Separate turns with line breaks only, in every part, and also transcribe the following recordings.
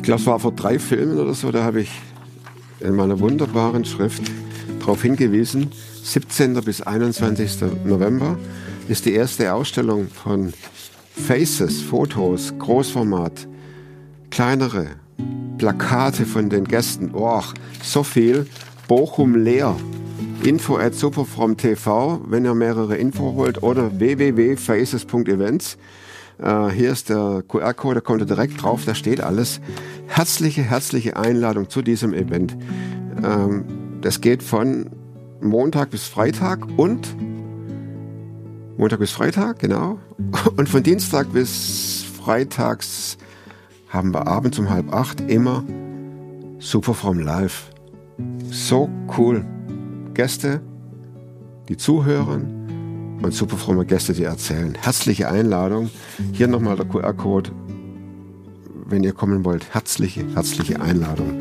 glaube, es war vor 3 Filmen oder so, da habe ich in meiner wunderbaren Schrift darauf hingewiesen, 17. bis 21. November ist die erste Ausstellung von Faces, Fotos, Großformat, kleinere Plakate von den Gästen. Oh, so viel. Bochum leer. info@superfromtv, wenn ihr mehrere Info wollt, oder www.faces.events. Hier ist der QR-Code, da kommt ihr direkt drauf, da steht alles. Herzliche Einladung zu diesem Event. Das geht von Montag bis Freitag, genau. Und von Dienstag bis Freitags haben wir abends um 7:30 immer Superfrom Live. So cool. Gäste, die zuhören und superfromme Gäste, die erzählen. Herzliche Einladung. Hier nochmal der QR-Code, wenn ihr kommen wollt. Herzliche Einladung.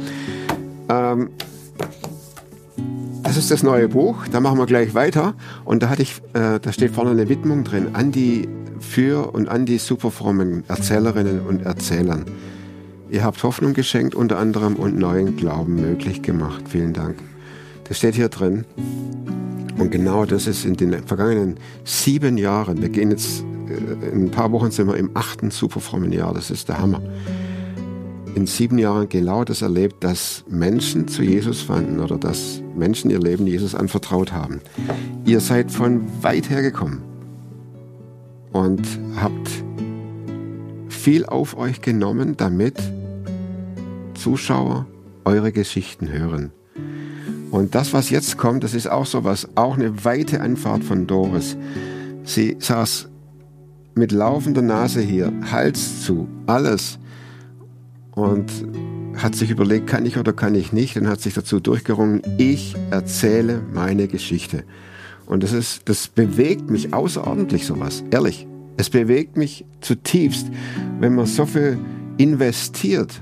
Das ist das neue Buch. Da machen wir gleich weiter. Und da steht vorne eine Widmung drin an die superfrommen Erzählerinnen und Erzählern. Ihr habt Hoffnung geschenkt unter anderem und neuen Glauben möglich gemacht. Vielen Dank. Das steht hier drin. Und genau das ist in den vergangenen 7 Jahren. Wir gehen jetzt, in ein paar Wochen sind wir im 8. superfrommen Jahr. Das ist der Hammer. In 7 Jahren genau das erlebt, dass Menschen zu Jesus fanden oder dass Menschen ihr Leben Jesus anvertraut haben. Ihr seid von weit her gekommen und habt viel auf euch genommen, damit Zuschauer eure Geschichten hören. Und das, was jetzt kommt, das ist auch sowas, auch eine weite Anfahrt von Doris. Sie saß mit laufender Nase hier, Hals zu, alles. Und hat sich überlegt, kann ich oder kann ich nicht, und hat sich dazu durchgerungen, ich erzähle meine Geschichte. Und das bewegt mich außerordentlich, sowas, ehrlich. Es bewegt mich zutiefst, wenn man so viel investiert,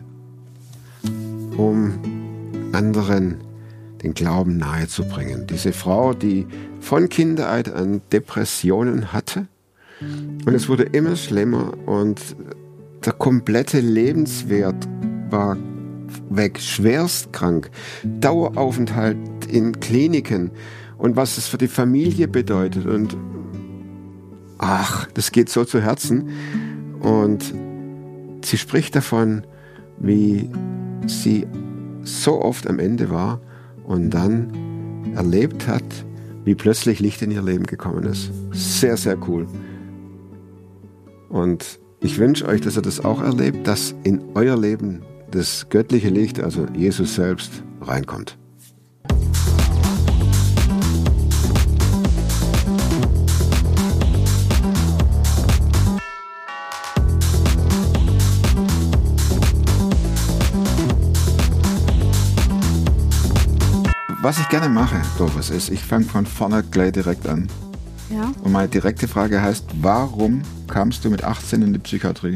um anderen den Glauben nahezubringen. Diese Frau, die von Kindheit an Depressionen hatte, und es wurde immer schlimmer und der komplette Lebenswert war weg, schwerst krank, Daueraufenthalt in Kliniken und was es für die Familie bedeutet, und das geht so zu Herzen. Und sie spricht davon, wie sie so oft am Ende war und dann erlebt hat, wie plötzlich Licht in ihr Leben gekommen ist. Sehr, sehr cool. Und ich wünsche euch, dass ihr das auch erlebt, dass in euer Leben das göttliche Licht, also Jesus selbst, reinkommt. Was ich gerne mache, Doris, ist, ich fange von vorne gleich direkt an.
Ja.
Und meine direkte Frage heißt, warum kamst du mit 18 in die Psychiatrie?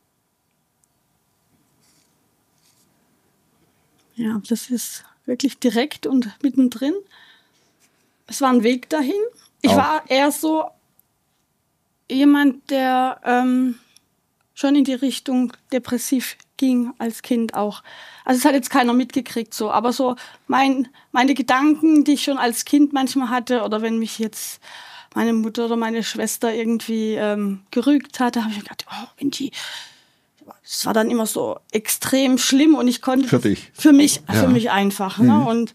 Ja, das ist wirklich direkt und mittendrin. Es war ein Weg dahin. Ich war eher so jemand, der schon in die Richtung depressiv ging als Kind auch. Also es hat jetzt keiner mitgekriegt so, aber so meine Gedanken, die ich schon als Kind manchmal hatte, oder wenn mich jetzt meine Mutter oder meine Schwester irgendwie gerügt hatte, habe ich mir gedacht, das war dann immer so extrem schlimm und ich konnte
für dich.
Für mich einfach. Ne? Und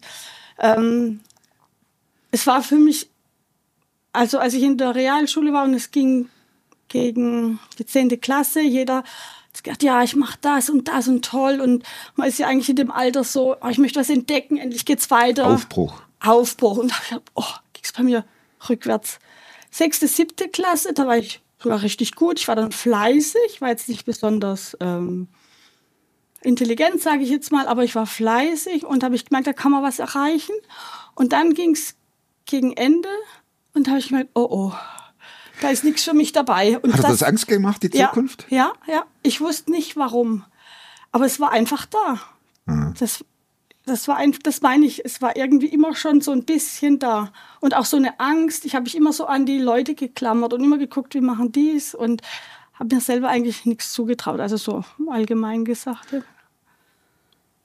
es war für mich, also als ich in der Realschule war und es ging gegen die 10. Klasse, jeder hat gesagt, ja, ich mache das und toll, und man ist ja eigentlich in dem Alter so, ich möchte was entdecken, endlich geht's weiter.
Aufbruch. Und
da habe ich gedacht, ging's bei mir rückwärts. 6., 7. Klasse, da war ich sogar richtig gut. Ich war dann fleißig, war jetzt nicht besonders intelligent, sage ich jetzt mal, aber ich war fleißig und habe ich gemerkt, da kann man was erreichen. Und dann ging's gegen Ende und habe ich gemerkt, da ist nichts für mich dabei. Und
hat das Angst gemacht, die Zukunft?
Ja. Ich wusste nicht, warum. Aber es war einfach da. Mhm. Das meine ich, es war irgendwie immer schon so ein bisschen da. Und auch so eine Angst. Ich habe mich immer so an die Leute geklammert und immer geguckt, wie machen die's, und habe mir selber eigentlich nichts zugetraut. Also so allgemein gesagt.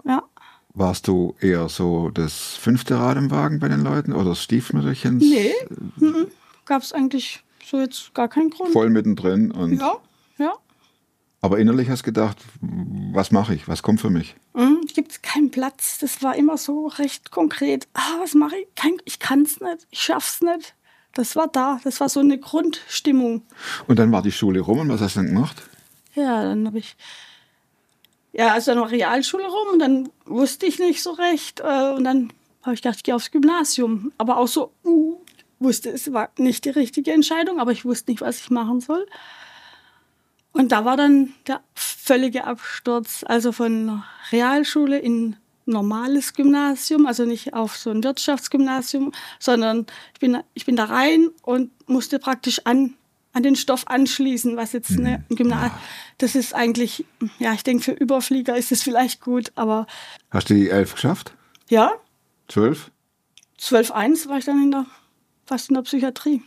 Ja.
Warst du eher so das 5. Rad im Wagen bei den Leuten oder das Stiefmütterchen?
Nee, gab es eigentlich so jetzt gar keinen Grund.
Voll mittendrin. Und
Ja.
aber innerlich hast du gedacht, was mache ich? Was kommt für mich?
Gibt es keinen Platz. Das war immer so recht konkret. Was mache ich? Ich kann es nicht. Ich schaff's nicht. Das war da. Das war so eine Grundstimmung.
Und dann war die Schule rum und was hast du dann gemacht?
Ja, dann habe ich... Ja, also dann war Realschule rum und dann wusste ich nicht so recht. Und dann habe ich gedacht, ich gehe aufs Gymnasium. Aber auch so, wusste, es war nicht die richtige Entscheidung, aber ich wusste nicht, was ich machen soll. Und da war dann der völlige Absturz. Also von Realschule in normales Gymnasium, also nicht auf so ein Wirtschaftsgymnasium, sondern ich bin da rein und musste praktisch an den Stoff anschließen, was jetzt ein Gymnasium, das ist eigentlich, ja, ich denke, für Überflieger ist es vielleicht gut, aber...
Hast du die 11 geschafft?
Ja.
12?
12,1 war ich dann fast in der Psychiatrie.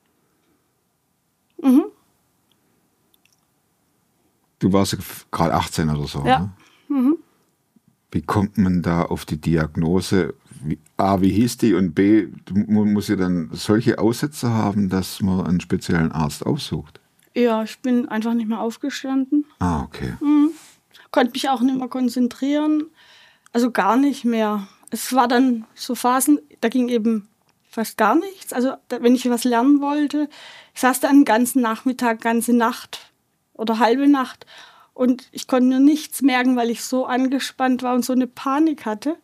Du warst gerade 18 oder so,
Ja.
Ne? Wie kommt man da auf die Diagnose? Wie hieß die? Und B, muss ja dann solche Aussätze haben, dass man einen speziellen Arzt aufsucht?
Ja, ich bin einfach nicht mehr aufgestanden.
Okay.
Konnte mich auch nicht mehr konzentrieren. Also gar nicht mehr. Es war dann so Phasen, da ging eben fast gar nichts. Also wenn ich was lernen wollte, ich saß dann den ganzen Nachmittag, ganze Nacht oder halbe Nacht und ich konnte mir nichts merken, weil ich so angespannt war und so eine Panik hatte.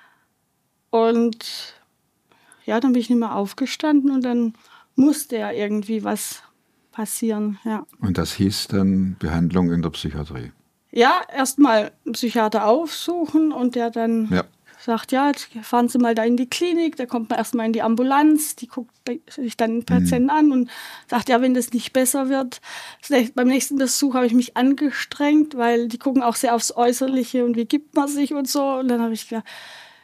Und ja, dann bin ich nicht mehr aufgestanden und dann musste ja irgendwie was passieren. Ja.
Und das hieß dann Behandlung in der Psychiatrie?
Ja, erstmal einen Psychiater aufsuchen und der dann sagt, ja, jetzt fahren Sie mal da in die Klinik, da kommt man erstmal in die Ambulanz, die guckt sich dann den Patienten an und sagt, ja, wenn das nicht besser wird. Beim nächsten Besuch habe ich mich angestrengt, weil die gucken auch sehr aufs Äußerliche und wie gibt man sich und so. Und dann habe ich gedacht,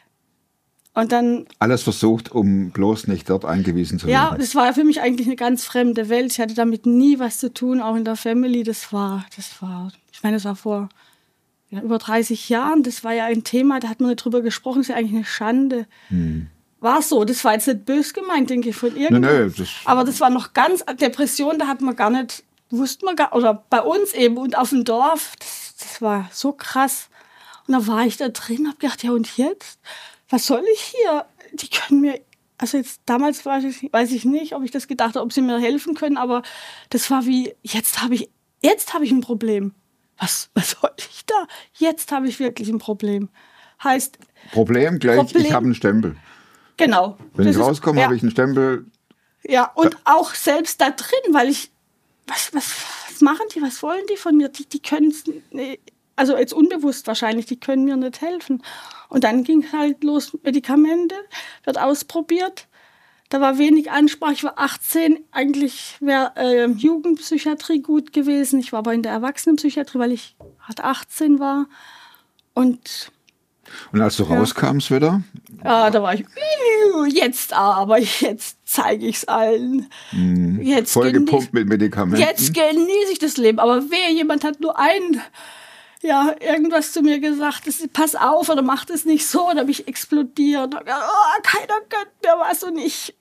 und dann... Alles
versucht, um bloß nicht dort eingewiesen zu werden.
Ja, das war für mich eigentlich eine ganz fremde Welt. Ich hatte damit nie was zu tun, auch in der Family. Das war, ich meine, das war vor über 30 Jahren. Das war ja ein Thema, da hat man nicht drüber gesprochen. Das ist ja eigentlich eine Schande. War so, das war jetzt nicht böse gemeint, denke ich, von irgendjemandem. Nee, aber das war noch ganz, Depression, da hat man gar nicht, wusste man gar, oder bei uns eben und auf dem Dorf, das war so krass. Und da war ich da drin, habe gedacht, ja und jetzt? Was soll ich hier? Die können mir, also jetzt damals weiß ich nicht, ob ich das gedacht habe, ob sie mir helfen können, aber das war wie, jetzt habe ich ein Problem. Was soll ich da? Jetzt habe ich wirklich ein Problem. Heißt...
Problem gleich, ich habe einen Stempel.
Genau.
Wenn ich rauskomme, habe ich einen Stempel.
Ja, und auch selbst da drin, weil ich, was machen die, was wollen die von mir? Die können es, also jetzt unbewusst wahrscheinlich, die können mir nicht helfen. Und dann ging es halt los, Medikamente, wird ausprobiert. Da war wenig Ansprache, ich war 18, eigentlich wäre Jugendpsychiatrie gut gewesen. Ich war aber in der Erwachsenenpsychiatrie, weil ich 18 war. Und
als du rauskamst wieder?
Ja, da war ich, jetzt zeige ich es allen. Jetzt
vollgepumpt mit Medikamenten.
Jetzt genieße ich das Leben. Aber jemand hat nur irgendwas zu mir gesagt, pass auf oder mach das nicht so, oder mich explodiert. Keiner gönnt mir was und ich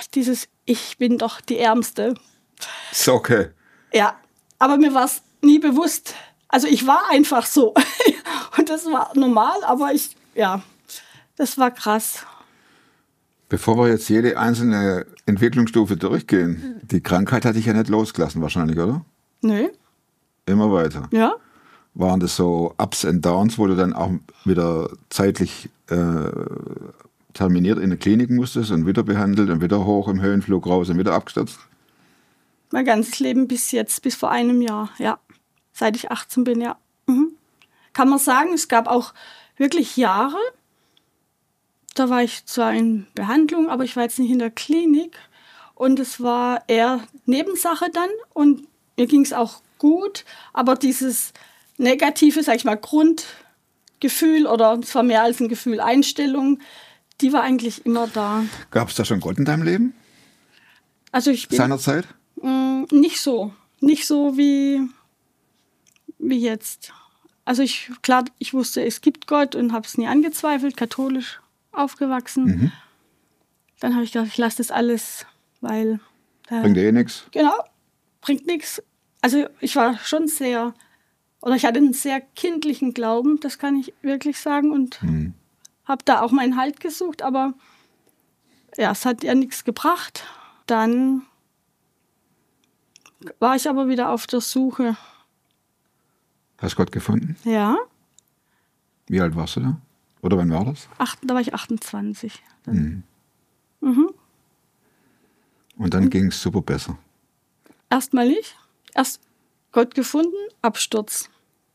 bin doch die Ärmste.
Ist okay.
Ja, aber mir war es nie bewusst. Also ich war einfach so. Und das war normal, aber das war krass.
Bevor wir jetzt jede einzelne Entwicklungsstufe durchgehen, die Krankheit hat dich ja nicht losgelassen wahrscheinlich, oder?
Nee.
Immer weiter?
Ja.
Waren das so Ups and Downs, wo du dann auch wieder zeitlich terminiert in der Klinik musstest und wieder behandelt und wieder hoch im Höhenflug raus und wieder abgestürzt?
Mein ganzes Leben bis jetzt, bis vor einem Jahr, ja. Seit ich 18 bin, ja. Kann man sagen, es gab auch wirklich Jahre, da war ich zwar in Behandlung, aber ich war jetzt nicht in der Klinik. Und es war eher Nebensache dann und mir ging es auch gut, aber dieses negative, sag ich mal, Grundgefühl oder es war mehr als ein Gefühl, Einstellung, die war eigentlich immer da.
Gab es da schon Gott in deinem Leben?
Also ich bin
seinerzeit?
Nicht so wie jetzt. Also klar, ich wusste, es gibt Gott und habe es nie angezweifelt, katholisch aufgewachsen.
Mhm.
Dann habe ich gedacht, ich lasse das alles, weil...
Bringt eh nichts.
Genau, bringt nichts. Also ich war schon ich hatte einen sehr kindlichen Glauben, das kann ich wirklich sagen. Und habe da auch meinen Halt gesucht, aber ja, es hat ja nichts gebracht. Dann war ich aber wieder auf der Suche.
Hast Gott gefunden?
Ja.
Wie alt warst du da? Oder wann war das?
Da war ich 28.
Mhm.
Mhm.
Und dann ging es super besser.
Erstmal nicht. Erst Gott gefunden, Absturz.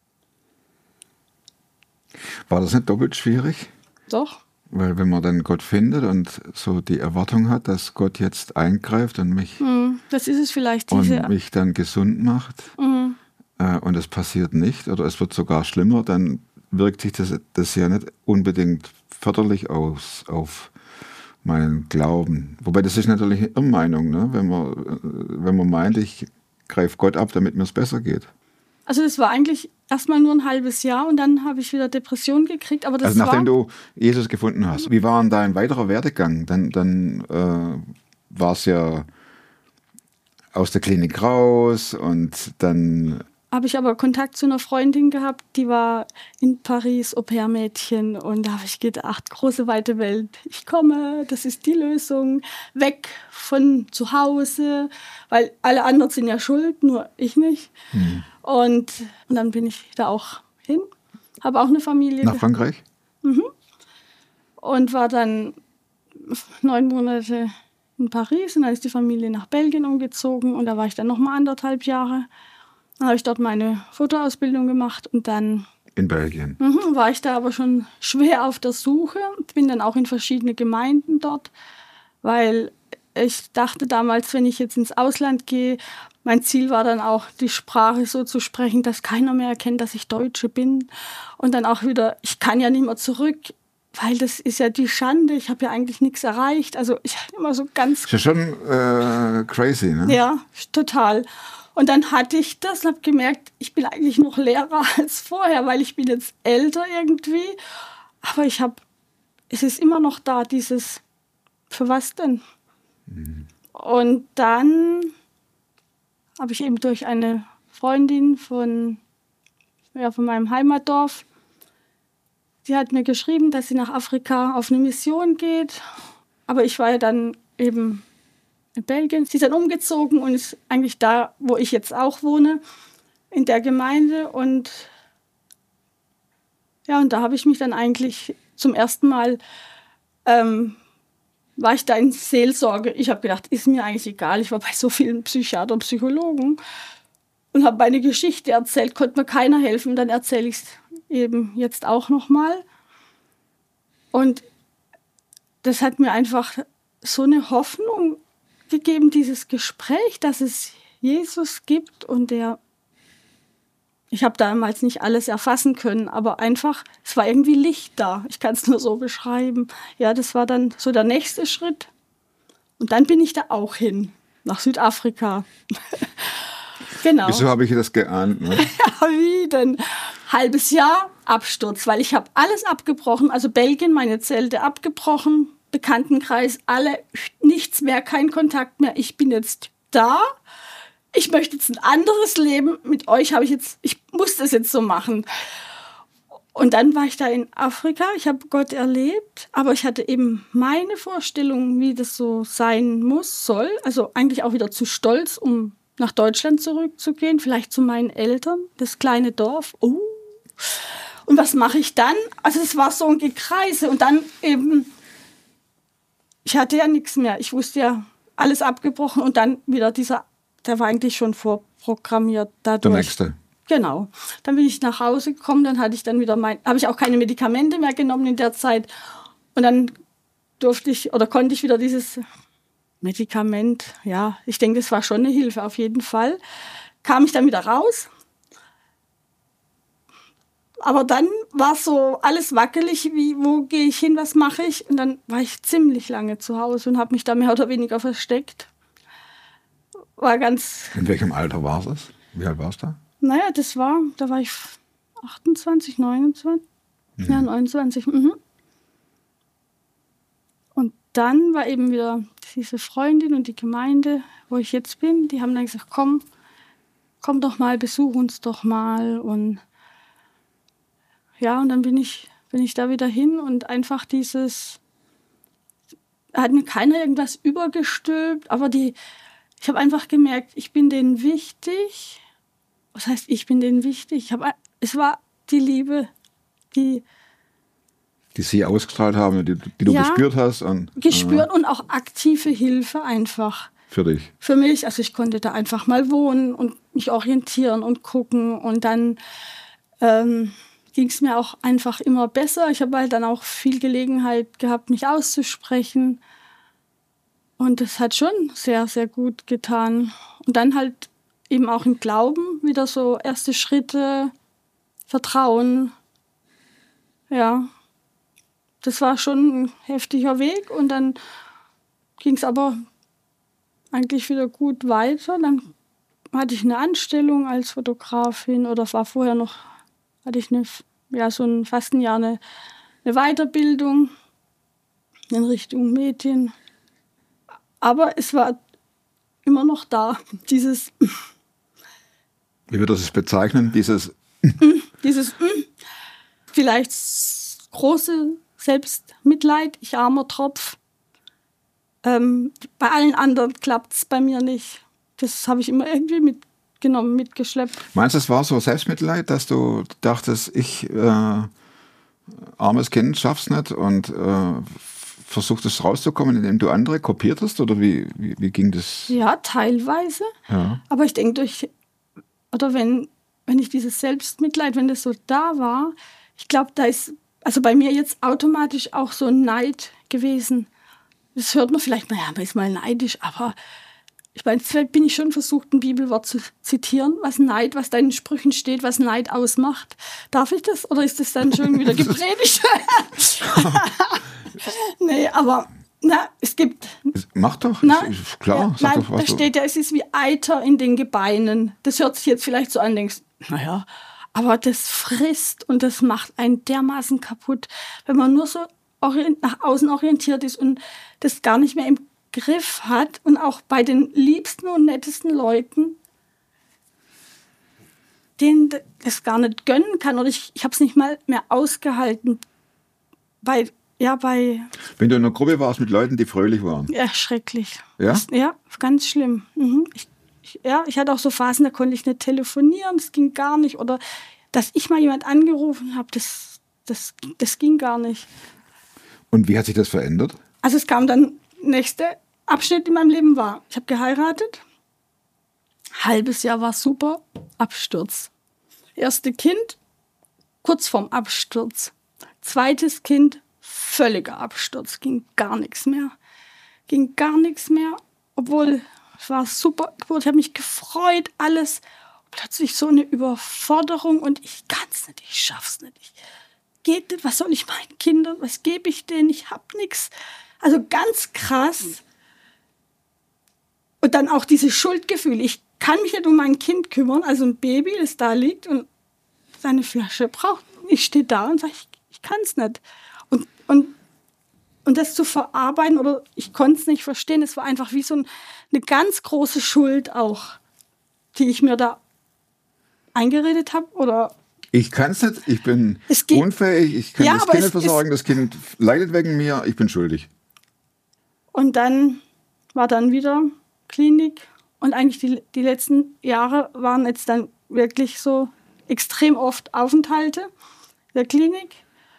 War das nicht doppelt schwierig?
Doch.
Weil wenn man dann Gott findet und so die Erwartung hat, dass Gott jetzt eingreift und mich,
Das ist es vielleicht.
und mich dann gesund macht und es passiert nicht oder es wird sogar schlimmer, dann wirkt sich das ja nicht unbedingt förderlich aus auf meinen Glauben. Wobei das ist natürlich eine Irrmeinung, ne? Wenn man meint, ich greife Gott ab, damit mir es besser geht.
Also das war eigentlich erstmal nur ein halbes Jahr und dann habe ich wieder Depressionen gekriegt. Aber das
also nachdem du Jesus gefunden hast. Wie war denn dein weiterer Werdegang? Dann war es ja aus der Klinik raus und dann...
Habe ich aber Kontakt zu einer Freundin gehabt, die war in Paris Au-pair-Mädchen und da habe ich gedacht, große weite Welt, ich komme, das ist die Lösung, weg von zu Hause, weil alle anderen sind ja schuld, nur ich nicht. Und dann bin ich da auch hin, habe auch eine Familie.
Nach Frankreich?
Und war dann 9 Monate in Paris und dann ist die Familie nach Belgien umgezogen und da war ich dann nochmal 1,5 Jahre. Dann habe ich dort meine Fotoausbildung gemacht und dann...
In Belgien?
War ich da aber schon schwer auf der Suche. Bin dann auch in verschiedene Gemeinden dort, weil ich dachte damals, wenn ich jetzt ins Ausland gehe, mein Ziel war dann auch, die Sprache so zu sprechen, dass keiner mehr erkennt, dass ich Deutsche bin. Und dann auch wieder, ich kann ja nicht mehr zurück, weil das ist ja die Schande. Ich habe ja eigentlich nichts erreicht. Also ich hatte immer so ganz...
Das ist ja schon crazy, ne?
Ja, total. Und dann hatte ich das und habe gemerkt, ich bin eigentlich noch Lehrer als vorher, weil ich bin jetzt älter irgendwie. Aber es ist immer noch da, dieses, für was denn? Und dann habe ich eben durch eine Freundin von meinem Heimatdorf, die hat mir geschrieben, dass sie nach Afrika auf eine Mission geht. Aber ich war ja dann eben in Belgien. Sie ist dann umgezogen und ist eigentlich da, wo ich jetzt auch wohne, in der Gemeinde. Und ja, und da habe ich mich dann eigentlich zum ersten Mal, war ich da in Seelsorge. Ich habe gedacht, ist mir eigentlich egal. Ich war bei so vielen Psychiatern, Psychologen und habe meine Geschichte erzählt, konnte mir keiner helfen. Dann erzähle ich es eben jetzt auch nochmal. Und das hat mir einfach so eine Hoffnung gegeben, dieses Gespräch, dass es Jesus gibt und ich habe damals nicht alles erfassen können, aber einfach, es war irgendwie Licht da. Ich kann es nur so beschreiben. Ja, das war dann so der nächste Schritt. Und dann bin ich da auch hin, nach Südafrika. Genau.
Wieso habe ich das geahnt? Ne?
Ja, wie denn? Halbes Jahr Absturz, weil ich habe alles abgebrochen, also Belgien, meine Zelte abgebrochen, Bekanntenkreis, alle, nichts mehr, kein Kontakt mehr. Ich bin jetzt da. Ich möchte jetzt ein anderes Leben. Mit euch ich muss das jetzt so machen. Und dann war ich da in Afrika. Ich habe Gott erlebt, aber ich hatte eben meine Vorstellung, wie das so sein soll. Also eigentlich auch wieder zu stolz, um nach Deutschland zurückzugehen, vielleicht zu meinen Eltern, das kleine Dorf. Oh. Und was mache ich dann? Also es war so ein Gekreise und dann eben, ich hatte ja nichts mehr. Ich wusste ja, alles abgebrochen und dann wieder der war eigentlich schon vorprogrammiert dadurch.
Der nächste.
Genau. Dann bin ich nach Hause gekommen, dann hatte ich dann wieder habe ich auch keine Medikamente mehr genommen in der Zeit und dann konnte ich wieder dieses Medikament, ja, ich denke, das war schon eine Hilfe auf jeden Fall, kam ich dann wieder raus. Aber dann war so alles wackelig, wo gehe ich hin, was mache ich? Und dann war ich ziemlich lange zu Hause und habe mich da mehr oder weniger versteckt. War ganz...
In welchem Alter war es? Wie alt warst du da?
Naja, da war ich 28, 29? Ja, 29. Und dann war eben wieder diese Freundin und die Gemeinde, wo ich jetzt bin, die haben dann gesagt, komm doch mal, besuch uns doch mal. Und ja, und dann bin ich da wieder hin und einfach hat mir keiner irgendwas übergestülpt, aber ich habe einfach gemerkt, ich bin denen wichtig. Was heißt, ich bin denen wichtig? Es war die Liebe, die
sie ausgestrahlt haben, die du gespürt hast.
Gespürt und auch aktive Hilfe einfach.
Für dich?
Für mich. Also ich konnte da einfach mal wohnen und mich orientieren und gucken. Und dann ging es mir auch einfach immer besser. Ich habe halt dann auch viel Gelegenheit gehabt, mich auszusprechen. Und das hat schon sehr, sehr gut getan. Und dann halt eben auch im Glauben wieder so erste Schritte, Vertrauen. Ja, das war schon ein heftiger Weg. Und dann ging es aber eigentlich wieder gut weiter. Dann hatte ich eine Anstellung als Fotografin oder war vorher noch, hatte ich fast ein Jahr eine Weiterbildung in Richtung Medien. Aber es war immer noch da, dieses...
Wie würdest du es bezeichnen, dieses
vielleicht große Selbstmitleid, ich armer Tropf. Bei allen anderen klappt es bei mir nicht. Das habe ich immer irgendwie mitgeschleppt.
Meinst du, es war so Selbstmitleid, dass du dachtest, ich armes Kind schaff's nicht und versuchtest rauszukommen, indem du andere kopiert hast? Oder wie ging das?
Ja, teilweise. Ja. Aber ich denke, wenn ich dieses Selbstmitleid, wenn das so da war, ich glaube, da ist also bei mir jetzt automatisch auch so ein Neid gewesen. Das hört man vielleicht, naja, man ist mal neidisch, aber ich meine, jetzt bin ich schon versucht, ein Bibelwort zu zitieren, was da in den Sprüchen steht, was Neid ausmacht. Darf ich das? Oder ist das dann schon wieder gepredigt? Nee, aber es gibt...
Mach doch, ist klar.
Ja, da steht ja, es ist wie Eiter in den Gebeinen. Das hört sich jetzt vielleicht so an, denkst, naja, aber das frisst und das macht einen dermaßen kaputt, wenn man nur so nach außen orientiert ist und das gar nicht mehr im Griff hat und auch bei den liebsten und nettesten Leuten, denen das gar nicht gönnen kann. Oder ich habe es nicht mal mehr ausgehalten. Wenn
du in einer Gruppe warst mit Leuten, die fröhlich waren.
Ja, schrecklich.
Ja?
Ja, ganz schlimm. Ich hatte auch so Phasen, da konnte ich nicht telefonieren, das ging gar nicht. Oder dass ich mal jemand angerufen habe, das ging gar nicht.
Und wie hat sich das verändert?
Also es kam dann, nächster Abschnitt in meinem Leben war, ich habe geheiratet, halbes Jahr war super, Absturz. Erste Kind, kurz vorm Absturz. Zweites Kind, völliger Absturz, ging gar nichts mehr. Obwohl, es war super, ich habe mich gefreut, alles. Plötzlich so eine Überforderung und ich kann es nicht, ich schaff's nicht. Geht nicht, was soll ich meinen Kindern, was gebe ich denen, ich habe nichts. Also ganz krass. Und dann auch diese Schuldgefühle. Ich kann mich nicht um mein Kind kümmern, also ein Baby, das da liegt und seine Flasche braucht. Ich stehe da und sage, ich kann es nicht. Und das zu verarbeiten, oder ich konnte es nicht verstehen, es war einfach wie so eine ganz große Schuld auch, die ich mir da eingeredet habe. Oder
ich kann es nicht, ich bin unfähig, ich kann das Kind nicht versorgen, das Kind leidet wegen mir, ich bin schuldig.
Und dann war dann wieder Klinik und eigentlich die letzten Jahre waren jetzt dann wirklich so extrem oft Aufenthalte der Klinik.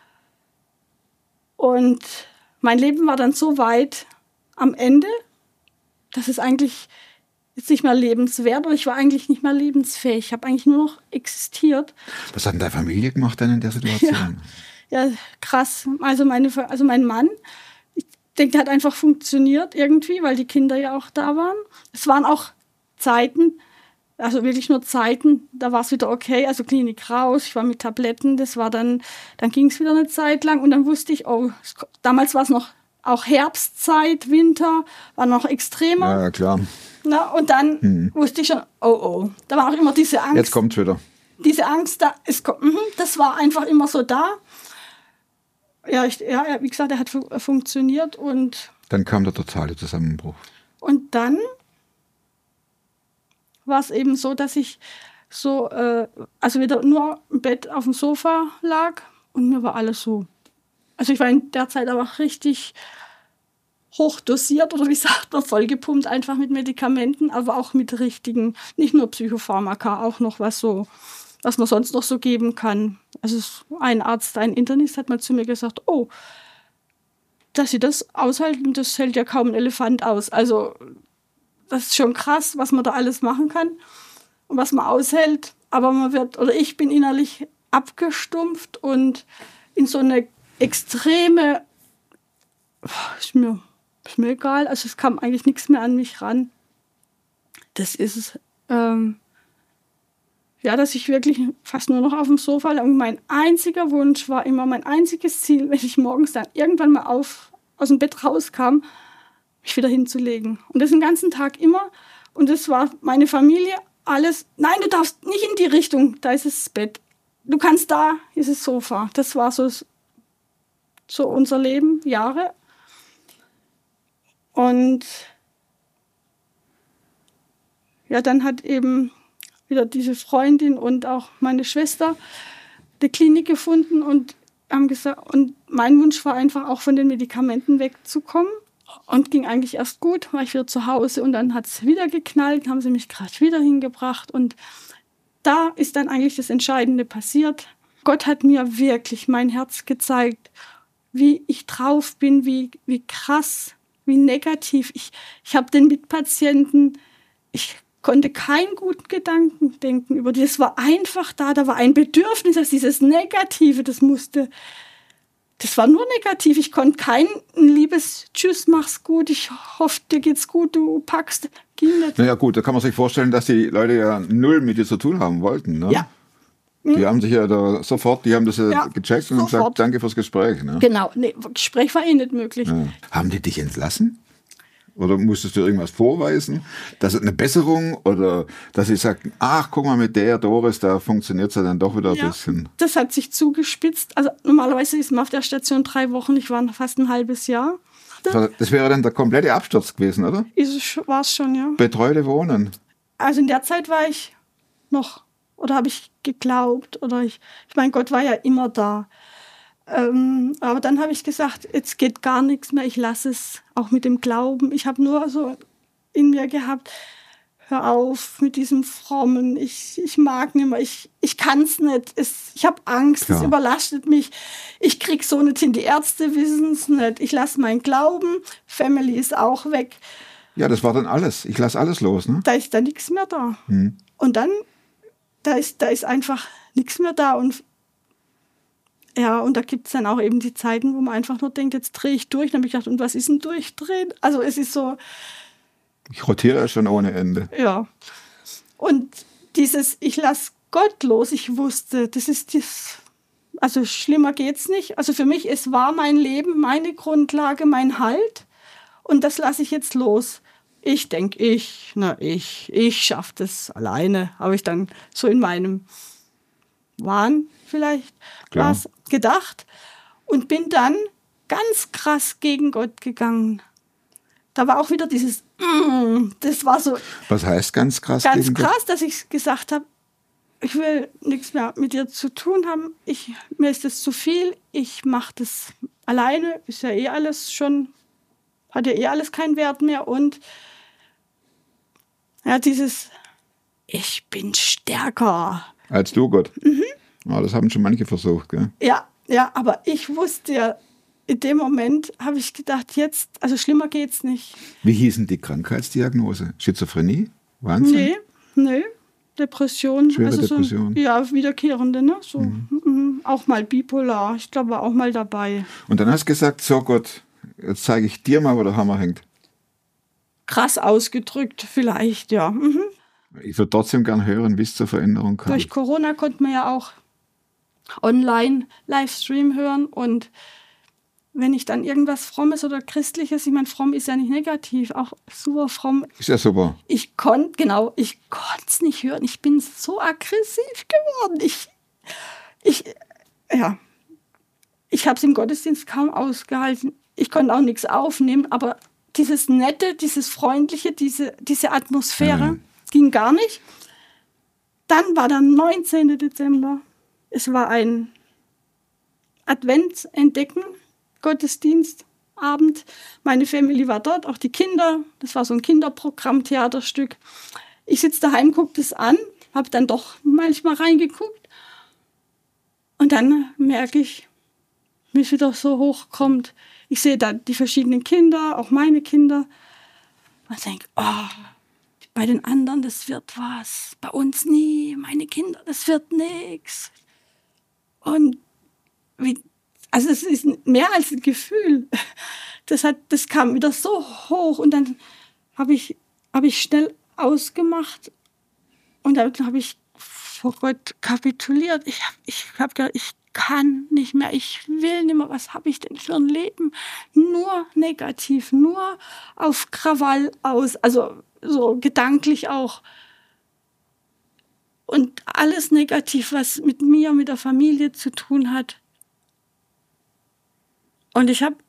Und mein Leben war dann so weit am Ende, dass es eigentlich jetzt nicht mehr lebenswert, oder ich war eigentlich nicht mehr lebensfähig. Ich habe eigentlich nur noch existiert.
Was hat denn deine Familie gemacht dann in der Situation?
Ja, krass. Also mein Mann, ich denke, der hat einfach funktioniert irgendwie, weil die Kinder ja auch da waren. Es waren auch Zeiten, also wirklich nur Zeiten, da war es wieder okay, also Klinik raus, ich war mit Tabletten, das war dann ging es wieder eine Zeit lang und dann wusste ich, damals war es noch auch Herbstzeit, Winter, war noch extremer.
Ja, klar.
Na, und dann wusste ich schon, da war auch immer diese Angst.
Jetzt kommt's wieder.
diese Angst, das war einfach immer so da. Ja, wie gesagt, er hat funktioniert und
dann kam der totale Zusammenbruch.
Und dann war es eben so, dass ich so, also wieder nur im Bett auf dem Sofa lag und mir war alles so. Also ich war in der Zeit aber richtig hochdosiert oder wie sagt man, vollgepumpt, einfach mit Medikamenten, aber auch mit richtigen, nicht nur Psychopharmaka, auch noch was man sonst noch so geben kann. Also ein Internist hat mal zu mir gesagt, oh, dass sie das aushalten, das hält ja kaum ein Elefant aus. Also das ist schon krass, was man da alles machen kann und was man aushält. Aber ich bin innerlich abgestumpft und in so eine extreme, ist mir egal, also es kam eigentlich nichts mehr an mich ran. Das ist es. Dass ich wirklich fast nur noch auf dem Sofa lag. Und mein einziger Wunsch war immer, mein einziges Ziel, wenn ich morgens dann irgendwann mal aus dem Bett rauskam, mich wieder hinzulegen. Und das den ganzen Tag immer. Und das war meine Familie, alles. Nein, du darfst nicht in die Richtung, da ist das Bett. Du kannst da, ist das Sofa. Das war so unser Leben, Jahre. Und ja, dann hat eben wieder diese Freundin und auch meine Schwester die Klinik gefunden und haben gesagt, und mein Wunsch war einfach auch von den Medikamenten wegzukommen und ging eigentlich erst gut, war ich wieder zu Hause und dann hat es wieder geknallt, haben sie mich gerade wieder hingebracht und da ist dann eigentlich das Entscheidende passiert. Gott hat mir wirklich mein Herz gezeigt, wie ich drauf bin, wie krass, wie negativ. Ich habe den Mitpatienten, ich konnte keinen guten Gedanken denken über die. Es war einfach da war ein Bedürfnis, dass dieses Negative, das war nur negativ. Ich konnte kein liebes Tschüss, mach's gut, ich hoffe, dir geht's gut, du packst, ging nicht.
Naja gut, da kann man sich vorstellen, dass die Leute ja null mit dir zu tun haben wollten. Ne?
Ja.
Die haben sich ja da sofort, die haben das ja gecheckt und
sofort
gesagt, danke fürs Gespräch. Ne?
Genau, Gespräch war nicht möglich.
Ja. Haben die dich entlassen? Oder musstest du irgendwas vorweisen? Dass eine Besserung oder dass sie sagten, ach, guck mal, mit der Doris, da funktioniert es ja dann doch wieder ein bisschen.
Das hat sich zugespitzt. Also normalerweise ist man auf der Station 3 Wochen, ich war fast ein halbes Jahr.
Das wäre dann der komplette Absturz gewesen, oder?
War es schon, ja.
Betreute Wohnen.
Also in der Zeit war ich noch, oder habe ich geglaubt, oder ich meine, Gott war ja immer da. Aber dann habe ich gesagt, jetzt geht gar nichts mehr, ich lasse es, auch mit dem Glauben. Ich habe nur so in mir gehabt, hör auf mit diesem Frommen, ich mag nicht mehr, ich kann es nicht, ich habe Angst, es überlastet mich, ich krieg so nicht hin, die Ärzte wissen es nicht, ich lasse meinen Glauben, Family ist auch weg.
Ja, das war dann alles, ich lasse alles los, ne?
Da ist dann nichts mehr da. Und dann, da ist einfach nichts mehr da und ja, und da gibt es dann auch eben die Zeiten, wo man einfach nur denkt, jetzt drehe ich durch. Dann habe ich gedacht, und was ist denn durchdrehen? Also es ist so...
Ich rotiere ja schon ohne Ende.
Ja. Und dieses, ich lasse Gott los, ich wusste, das ist das... Also schlimmer geht's nicht. Also für mich, es war mein Leben, meine Grundlage, mein Halt. Und das lasse ich jetzt los. Ich denke, ich schaffe das alleine. Habe ich dann so in meinem Wahn vielleicht was gedacht und bin dann ganz krass gegen Gott gegangen. Da war auch wieder dieses, das war so.
Was heißt ganz krass?
Ganz krass, dass ich gesagt habe, ich will nichts mehr mit dir zu tun haben. Mir ist das zu viel. Ich mache das alleine. Ist ja eh alles schon, hat ja eh alles keinen Wert mehr. Und ja, dieses, ich bin stärker.
Als du, Gott. Ja, das haben schon manche versucht, gell?
Ja, aber ich wusste ja, in dem Moment habe ich gedacht, jetzt, also schlimmer geht's nicht.
Wie hießen die Krankheitsdiagnose? Schizophrenie? Wahnsinn?
Nee. Depression.
Schwere Depression.
So, ja, wiederkehrende, ne? So, auch mal bipolar. Ich glaube, war auch mal dabei.
Und dann hast du gesagt, so Gott, jetzt zeige ich dir mal, wo der Hammer hängt.
Krass ausgedrückt, vielleicht, ja.
Ich würde trotzdem gern hören, wie es zur Veränderung kam.
Durch Corona konnte man ja auch online Livestream hören und wenn ich dann irgendwas Frommes oder Christliches, ich meine, fromm ist ja nicht negativ, auch super fromm.
Ist ja super.
Ich konnte es nicht hören. Ich bin so aggressiv geworden. Ich habe es im Gottesdienst kaum ausgehalten. Ich konnte auch nichts aufnehmen, aber dieses Nette, dieses Freundliche, diese Atmosphäre ging gar nicht. Dann war der 19. Dezember. Es war ein Adventsentdecken, Gottesdienstabend. Meine Family war dort, auch die Kinder. Das war so ein Kinderprogramm, Theaterstück. Ich sitze daheim, gucke das an, habe dann doch manchmal reingeguckt. Und dann merke ich, wie es wieder so hochkommt. Ich sehe da die verschiedenen Kinder, auch meine Kinder. Und denke, bei den anderen, das wird was. Bei uns nie, meine Kinder, das wird nichts. Und also es ist mehr als ein Gefühl. Das kam wieder so hoch und dann habe ich schnell ausgemacht und dann habe ich vor Gott kapituliert. Ich habe gedacht, ich kann nicht mehr, ich will nicht mehr, was habe ich denn für ein Leben? Nur negativ, nur auf Krawall aus, also so gedanklich auch. Und alles negativ, was mit mir, mit der Familie zu tun hat. Und ich habe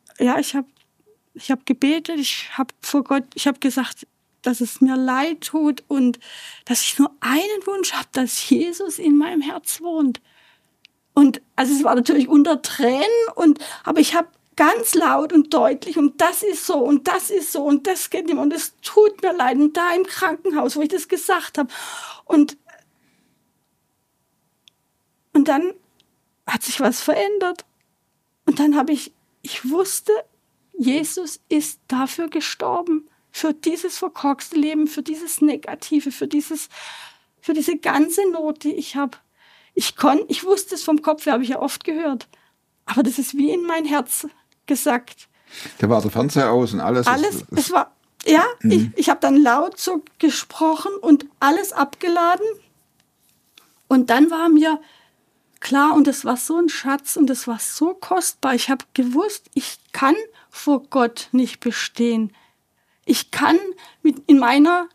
gebetet, ich habe gesagt, dass es mir leid tut und dass ich nur einen Wunsch habe, dass Jesus in meinem Herz wohnt. Und also es war natürlich unter Tränen, aber ich habe ganz laut und deutlich und das ist so und das ist so und das geht nicht mehr und es tut mir leid. Und da im Krankenhaus, wo ich das gesagt habe. Und dann hat sich was verändert. Und dann ich wusste, Jesus ist dafür gestorben, für dieses verkorkste Leben, für dieses Negative, für diese ganze Not, die ich habe. Ich wusste es vom Kopf her, habe ich ja oft gehört. Aber das ist wie in mein Herz gesagt.
Da war der Fernseher aus und alles.
Es war, ja, ich habe dann laut so gesprochen und alles abgeladen. Und dann war mir klar, und das war so ein Schatz und das war so kostbar. Ich habe gewusst, ich kann vor Gott nicht bestehen. Ich kann in meiner,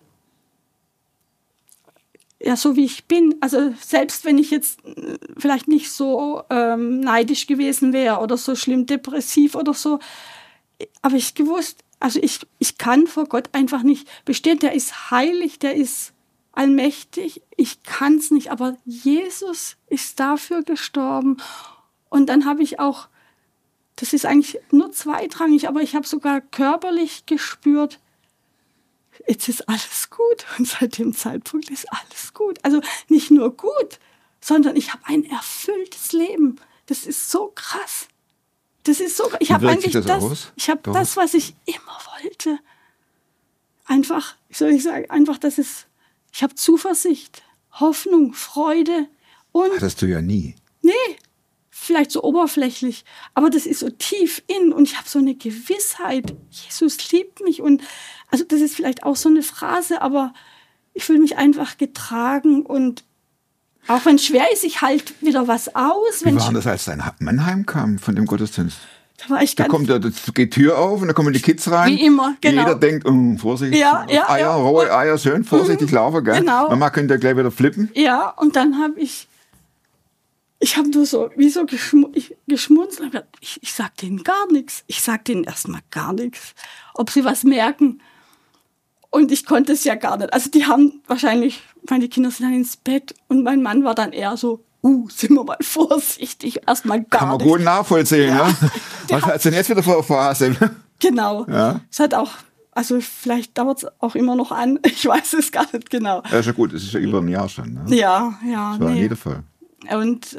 ja, so wie ich bin, also selbst wenn ich jetzt vielleicht nicht so neidisch gewesen wäre oder so schlimm depressiv oder so, aber ich gewusst, also ich kann vor Gott einfach nicht bestehen. Der ist heilig, der ist allmächtig, ich kann es nicht, aber Jesus ist dafür gestorben. Und dann habe ich auch, das ist eigentlich nur zweitrangig, aber ich habe sogar körperlich gespürt, jetzt ist alles gut. Und seit dem Zeitpunkt ist alles gut. Also nicht nur gut, sondern ich habe ein erfülltes Leben. Das ist so krass. Ich habe eigentlich das, was ich immer wollte. Einfach, wie soll ich sagen, einfach, ich habe Zuversicht, Hoffnung, Freude und...
Hattest du ja nie.
Nee, vielleicht so oberflächlich, aber das ist so tief in und ich habe so eine Gewissheit, Jesus liebt mich und also das ist vielleicht auch so eine Phrase, aber ich fühle mich einfach getragen und auch wenn es schwer ist, ich halte wieder was aus.
Wie war das, als dein Mann heimkam von dem Gottesdienst?
Da
geht Tür auf und da kommen die Kids rein.
Wie immer, genau.
Jeder denkt, Vorsicht, rohe Eier, schön vorsichtig laufen, gell?
Genau.
Mama könnte ja gleich wieder flippen.
Ja, und dann habe ich nur so, wie so geschmunzelt und gesagt, ich sag denen gar nichts. Ich sag denen erstmal gar nichts, ob sie was merken. Und ich konnte es ja gar nicht. Also die haben wahrscheinlich, meine Kinder sind dann ins Bett und mein Mann war dann eher so, sind wir mal vorsichtig, erstmal gar nichts.
Kann man gut nachvollziehen, ja? Was hat denn jetzt wieder vor?
Genau.
Ja.
Es hat auch, also vielleicht dauert es auch immer noch an, ich weiß es gar nicht genau.
Ja, ist ja gut, es ist ja über ein Jahr schon. Ne?
Ja.
Das war in jedem Fall.
Und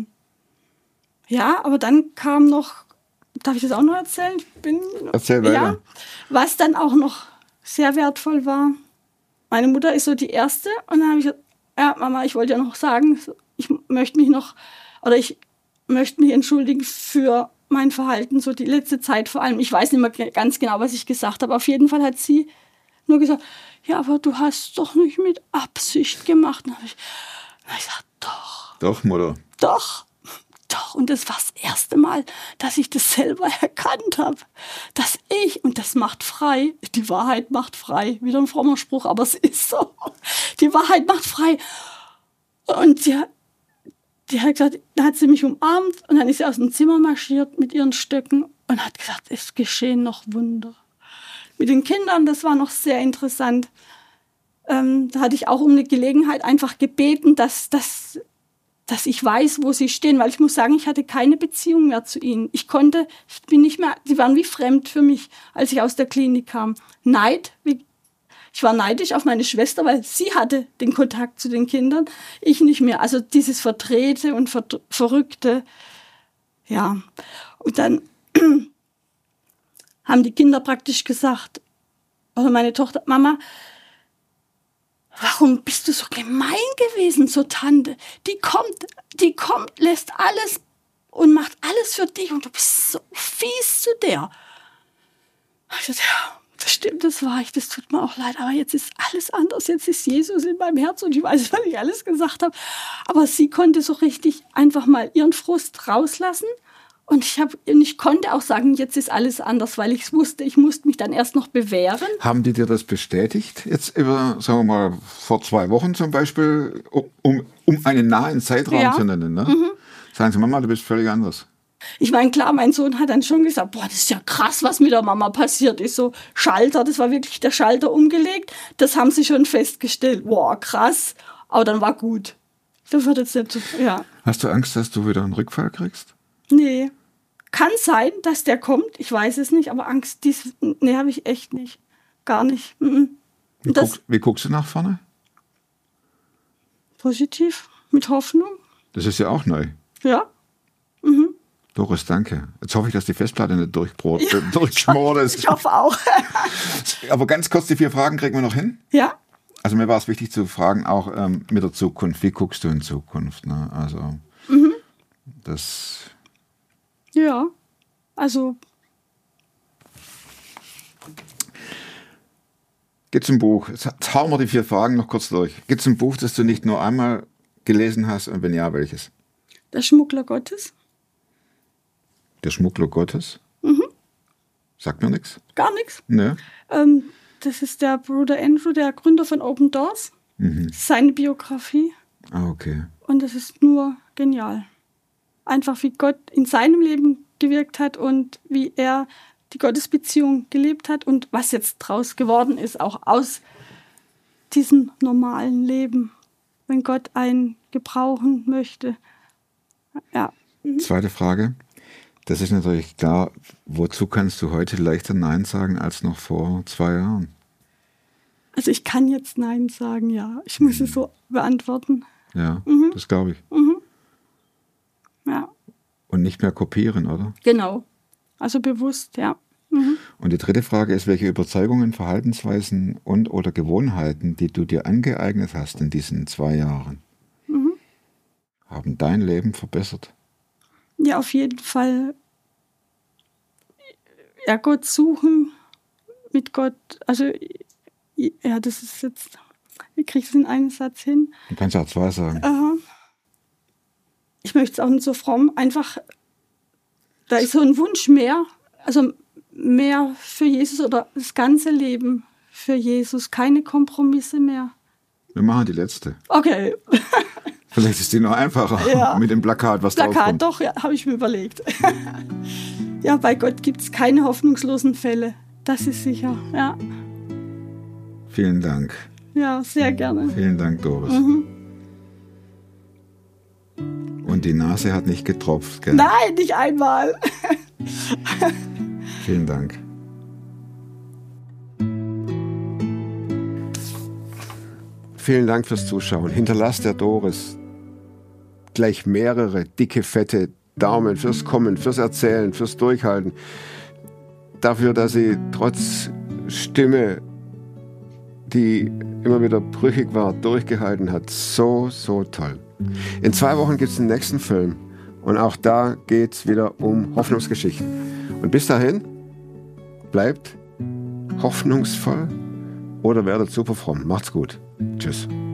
aber dann kam noch, darf ich das auch noch erzählen?
Erzähl weiter.
Ja, was dann auch noch sehr wertvoll war. Meine Mutter ist so die Erste und dann habe ich gesagt, ja Mama, ich wollte ja noch sagen, ich möchte mich entschuldigen für mein Verhalten, so die letzte Zeit vor allem. Ich weiß nicht mehr ganz genau, was ich gesagt habe. Auf jeden Fall hat sie nur gesagt, ja, aber du hast es doch nicht mit Absicht gemacht. Und dann habe ich gesagt, doch.
Doch, Mutter.
Doch. Und das war das erste Mal, dass ich das selber erkannt habe, dass und das macht frei, die Wahrheit macht frei, wieder ein frommer Spruch, aber es ist so, die Wahrheit macht frei. Und die hat gesagt, da hat sie mich umarmt und dann ist sie aus dem Zimmer marschiert mit ihren Stöcken und hat gesagt, es geschehen noch Wunder. Mit den Kindern, das war noch sehr interessant. Da hatte ich auch um eine Gelegenheit einfach gebeten, dass ich weiß, wo sie stehen, weil ich muss sagen, ich hatte keine Beziehung mehr zu ihnen. Sie waren wie fremd für mich, als ich aus der Klinik kam. Ich war neidisch auf meine Schwester, weil sie hatte den Kontakt zu den Kindern, ich nicht mehr. Also dieses Verdrehte und Verrückte, ja. Und dann haben die Kinder praktisch gesagt, oder meine Tochter, Mama, warum bist du so gemein gewesen zur Tante? Die kommt, lässt alles und macht alles für dich und du bist so fies zu der. Ich dachte, ja, das stimmt, das war ich, das tut mir auch leid, aber jetzt ist alles anders, jetzt ist Jesus in meinem Herz und ich weiß, was ich alles gesagt habe. Aber sie konnte so richtig einfach mal ihren Frust rauslassen und ich konnte auch sagen, jetzt ist alles anders, weil ich wusste, ich musste mich dann erst noch bewähren.
Haben die dir das bestätigt? Jetzt über, sagen wir mal, vor 2 Wochen zum Beispiel, um einen nahen Zeitraum zu nennen, ne? Sagen sie, Mama, du bist völlig anders.
Ich meine, klar, mein Sohn hat dann schon gesagt, boah, das ist ja krass, was mit der Mama passiert ist. So Schalter, das war wirklich der Schalter umgelegt. Das haben sie schon festgestellt. Boah, krass. Aber dann war gut. Das wird jetzt nicht so, ja.
Hast du Angst, dass du wieder einen Rückfall kriegst?
Nee. Kann sein, dass der kommt. Ich weiß es nicht, aber Angst, nee, habe ich echt nicht. Gar nicht.
Wie guckst du nach vorne?
Positiv, mit Hoffnung.
Das ist ja auch neu.
Ja.
Doris, danke. Jetzt hoffe ich, dass die Festplatte nicht durchschmort ist.
Ich hoffe auch.
Aber ganz kurz, die 4 Fragen kriegen wir noch hin?
Ja.
Also mir war es wichtig zu fragen, auch mit der Zukunft. Wie guckst du in Zukunft? Ne? Also das...
Ja, also...
Gibt es ein Buch, jetzt hauen wir die 4 Fragen noch kurz durch. Gibt es ein Buch, das du nicht nur einmal gelesen hast und wenn ja, welches?
Der Schmuggler Gottes.
Der Schmuggler Gottes? Sagt mir nichts.
Gar nichts.
Ne?
Das ist der Bruder Andrew, der Gründer von Open Doors. Seine Biografie.
Ah, okay.
Und das ist nur genial. Einfach wie Gott in seinem Leben gewirkt hat und wie er die Gottesbeziehung gelebt hat und was jetzt draus geworden ist, auch aus diesem normalen Leben, wenn Gott einen gebrauchen möchte. Ja.
Zweite Frage. Das ist natürlich klar, wozu kannst du heute leichter Nein sagen als noch vor 2 Jahren?
Also ich kann jetzt Nein sagen, ja. Ich muss es so beantworten.
Ja, das glaube ich.
Ja.
Und nicht mehr kopieren, oder?
Genau. Also bewusst, ja.
Und die dritte Frage ist, welche Überzeugungen, Verhaltensweisen und/oder Gewohnheiten, die du dir angeeignet hast in diesen 2 Jahren, haben dein Leben verbessert?
Ja, auf jeden Fall. Ja, Gott suchen, mit Gott, also ja, das ist jetzt, wie kriege ich es in einen Satz hin?
Du kannst ja 2 sagen.
Ich möchte es auch nicht so fromm, einfach, da ist so ein Wunsch mehr, also mehr für Jesus oder das ganze Leben für Jesus, keine Kompromisse mehr.
Wir machen die letzte.
Okay.
Vielleicht ist die noch einfacher mit dem Plakat, was draufkommt.
Plakat, doch, ja, habe ich mir überlegt. Ja, bei Gott gibt es keine hoffnungslosen Fälle. Das ist sicher, ja.
Vielen Dank.
Ja, sehr gerne.
Vielen Dank, Doris. Und die Nase hat nicht getropft, gell?
Nein, nicht einmal.
Vielen Dank.
Vielen Dank fürs Zuschauen. Hinterlasst der Doris gleich mehrere dicke, fette Daumen fürs Kommen, fürs Erzählen, fürs Durchhalten. Dafür, dass sie trotz Stimme, die immer wieder brüchig war, durchgehalten hat. So, so toll. In 2 Wochen gibt es den nächsten Film. Und auch da geht es wieder um Hoffnungsgeschichten. Und bis dahin, bleibt hoffnungsvoll oder werdet super fromm. Macht's gut. Tschüss.